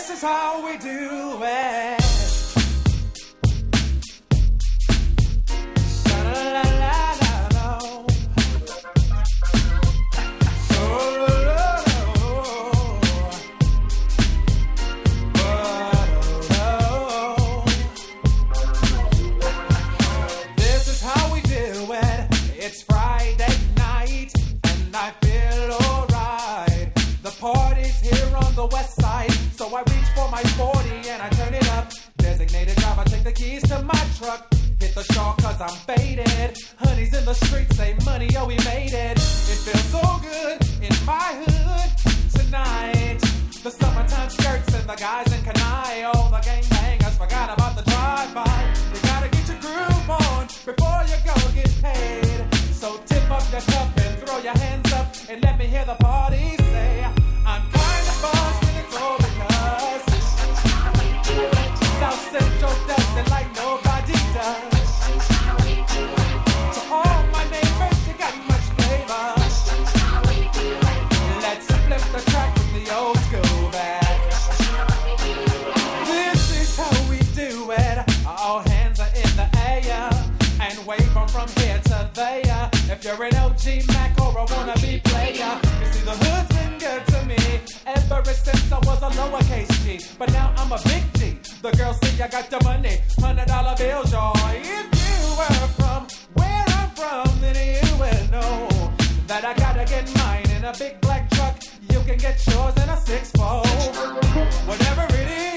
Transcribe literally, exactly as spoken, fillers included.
This is how we do it. It's Friday night and I feel alright. The party's here on the west side, so I reach for my forty and I turn it up. Designated driver, take the keys to my truck. Hit the shore cause I'm faded. Honey's in the streets, say money, oh we made it. It feels so good in my hood tonight. The summertime skirts and the guys in Kanai. All the gangbangers forgot about the drive-by. You gotta get your groove on before you go get paid. So tip up your cup and throw your hands up and let me hear the party say, I'm kind of buzzed and it's all because South Central does it like nobody does. To all my neighbors, you got much flavor. Let's flip the track with the old school back. This is how we do it. All hands are in the air and wave them from here to there. If you're an O G Mac or a wannabe player, you see the hood's been good to me ever since I was a lowercase G. But now I'm a big G. The girls see I got the money, hundred dollar bills, y'all. If you were from where I'm from, then you would know that I gotta get mine in a big black truck. You can get yours in a six fold. Whatever it is.